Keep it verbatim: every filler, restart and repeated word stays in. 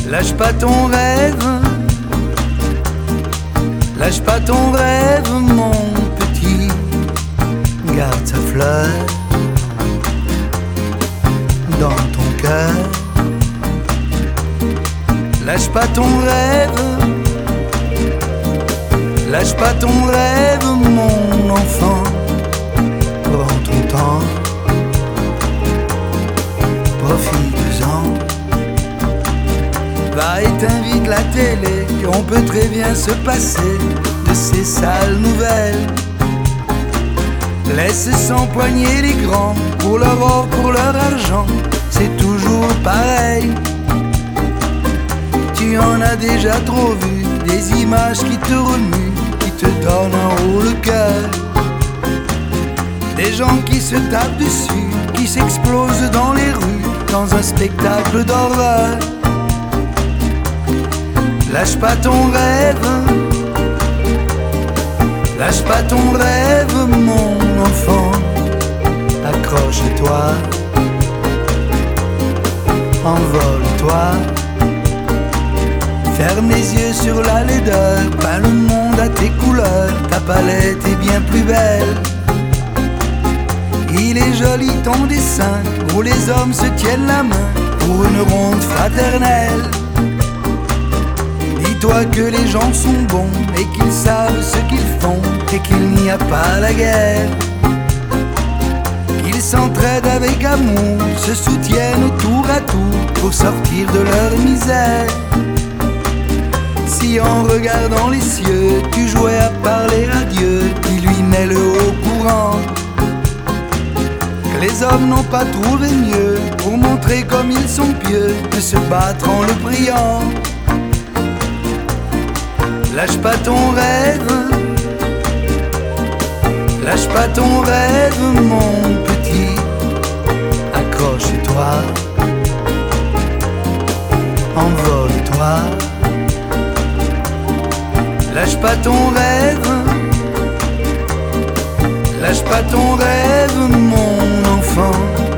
Lâche pas ton rêve, lâche pas ton rêve, mon petit. Garde sa fleur dans ton cœur. Lâche pas ton rêve, lâche pas ton rêve, mon enfant. Prends ton temps, profite-en. Va éteindre vite la télé, on peut très bien se passer de ces sales nouvelles. Laisse s'empoigner les grands pour leur or, pour leur argent, c'est toujours pareil. Tu en as déjà trop vu, des images qui te remuent, qui te donnent en haut le cœur. Des gens qui se tapent dessus, qui s'explosent dans les rues, dans un spectacle d'horreur. Lâche pas ton rêve, lâche pas ton rêve, mon enfant. Accroche-toi, envole-toi. Ferme les yeux sur la laideur, peins le monde à tes couleurs. Ta palette est bien plus belle. Il est joli ton dessin, où les hommes se tiennent la main pour une ronde fraternelle. Dis-toi que les gens sont bons et qu'ils savent ce qu'ils font et qu'il n'y a pas la guerre. Qu'ils s'entraident avec amour, se soutiennent tour à tour pour sortir de leur misère. Si en regardant les cieux, tu jouais à parler à Dieu, qui lui met le haut courant. Que les hommes n'ont pas trouvé mieux pour montrer comme ils sont pieux que se battre en le priant. Lâche pas ton rêve, lâche pas ton rêve, mon petit. Accroche-toi, envole-toi. Lâche pas ton rêve, lâche pas ton rêve, mon enfant.